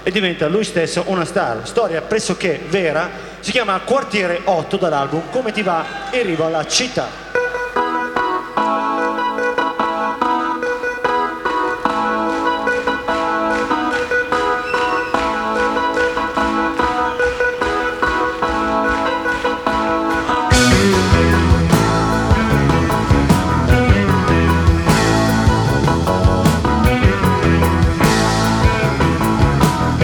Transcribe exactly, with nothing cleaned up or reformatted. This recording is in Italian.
e diventa lui stesso una star. Storia pressoché vera, si chiama Quartiere otto dall'album Come ti va in riva alla città.